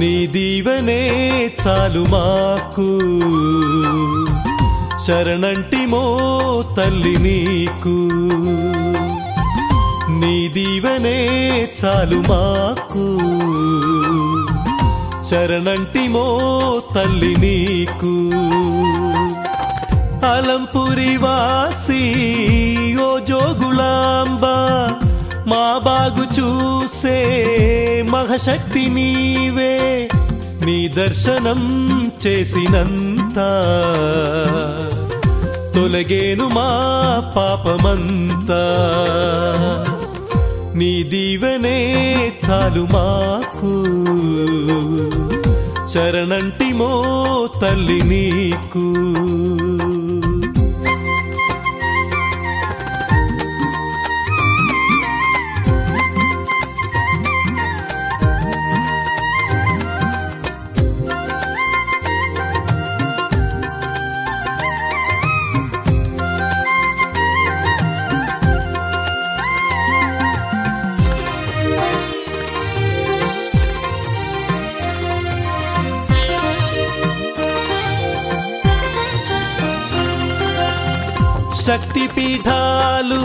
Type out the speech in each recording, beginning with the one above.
నీ దీవెనే చాలు మాకు శరణంటిమో తల్లి నీకు నీ దీవెనే చాలు మాకు శరణంటిమో తల్లి నీకు అలంపురి వాసి ఓ జోగులాంబ మా బాగు చూసే మహశక్తి నీవే నీ దర్శనం చేసినంత తొలగేను మా పాపమంతా నీ దీవెనే చాలు మాకు శరణంటిమో తల్లి నీకు శక్తి పీఠాలు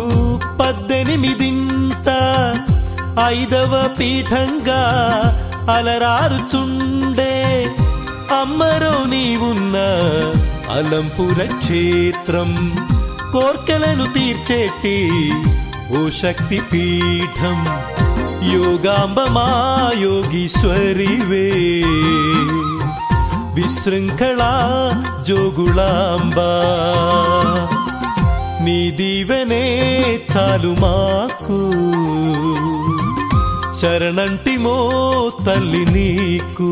18 ఐదవ పీఠంగా అలరారుచుండే అమ్మరో నీవున్న అలంపుర క్షేత్రం కోర్కెలను తీర్చేటి ఓ శక్తి పీఠం యోగాంబ మా యోగీశ్వరివే విశృంఖళా జోగుళాంబా నీ దీవెనే చాలు మాకు శరణంటిమో తల్లి నీకు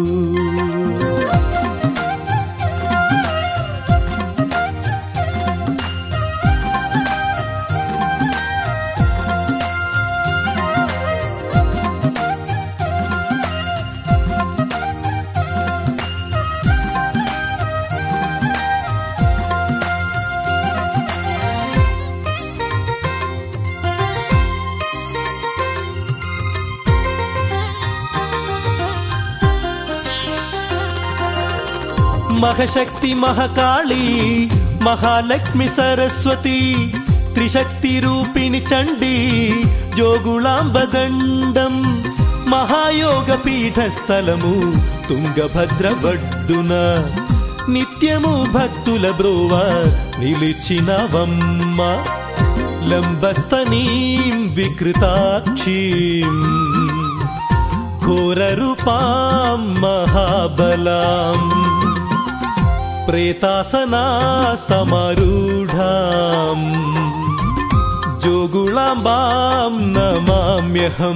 మహశక్తి మహాకాళి మహాలక్ష్మి సరస్వతి త్రిశక్తి రూపిణి చండి జోగుళాంబ దండం మహాయోగ పీఠస్థలము తుంగభద్ర వడ్డున నిత్యము భక్తుల బ్రోవ నిలిచినవమ్మ లంబస్తనీం వికృతాక్షీం ఘోర రూపాం మహాబలాం ప్రేతాసనా సమారూఢాం జోగుళాంబాం నమామ్యహం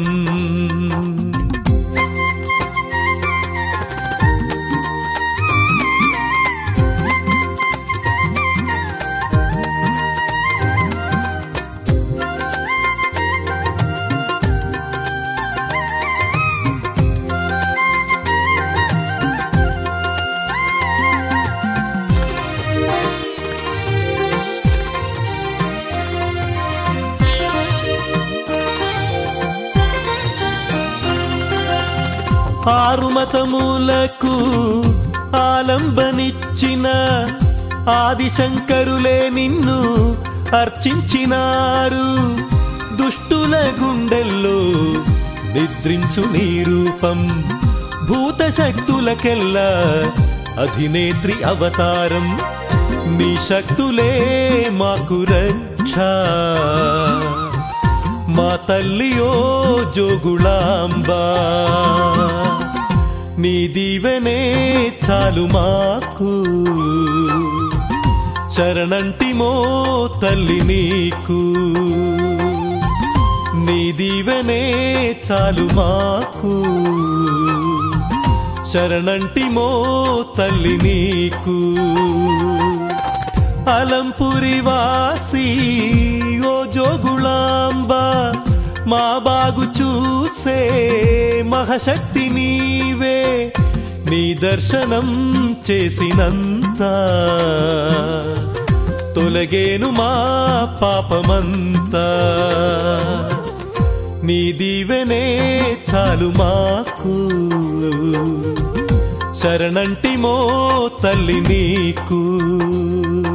ఆరుమతములకు ఆలంబనిచ్చిన ఆదిశంకరులే నిన్ను అర్చించినారు దుష్టుల గుండెల్లో నిద్రించు నీ రూపం భూత శక్తులకెల్లా అధినేత్రి అవతారం నీ శక్తులే మాకు రక్ష మా తల్లియో జోగుళాంబా నీ దీవెనే చాలు మాకు శరణంటిమో తల్లి నీకు నీ దీవెనే చాలు మాకు శరణంటిమో తల్లి నీకు అలంపురి వాసి ఓ జోగుళాంబ మా బాగు చూసే మహశక్తి నీవే నీ దర్శనం చేసినంత తొలగేను మా పాపమంతా నీ దీవెనే చాలు మాకు శరణంటిమో తల్లి నీకు